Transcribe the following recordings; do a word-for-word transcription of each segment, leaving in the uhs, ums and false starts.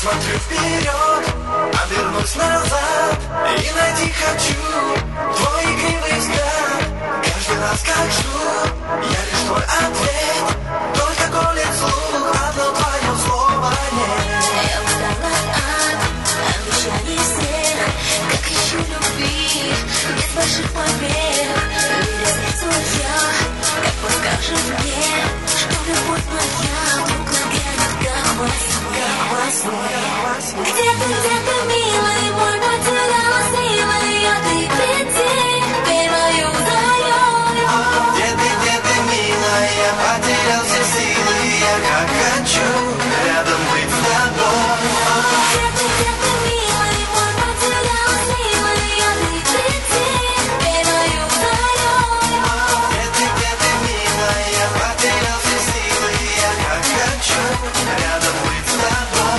смотрю вперед, обернусь назад и найти хочу твой игривый взгляд. Каждый раз как жду, я лишь твой ответ, только колет слух, одно твое слово нет. Я устала от обещаний всех, как ищу любви, без больших побед. Видя сердцу я, как подскажешь мне, что любовь моя вдруг нагрянет, как во сне, во сне. Где ты, где ты, милый мой, потеряла силы, я ты приди, ты мою даешь. Где ты, где ты, милая, я потерял все силы, я как хочу рядом быть с тобой. Где ты, где ты, милый мой, потеряла силы, я ты приди, ты мою даешь. Где ты, где ты, милая, я потерял все силы, я как хочу рядом быть с тобой.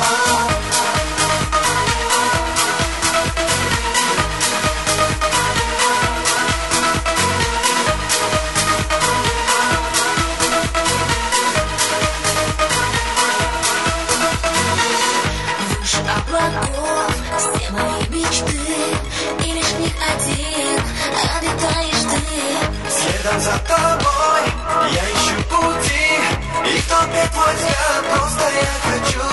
Выше облаков все мои мечты, и лишь в них один обитаешь ты. Следом за тобой я ищу пути, и в толпе твой взгляд, просто я хочу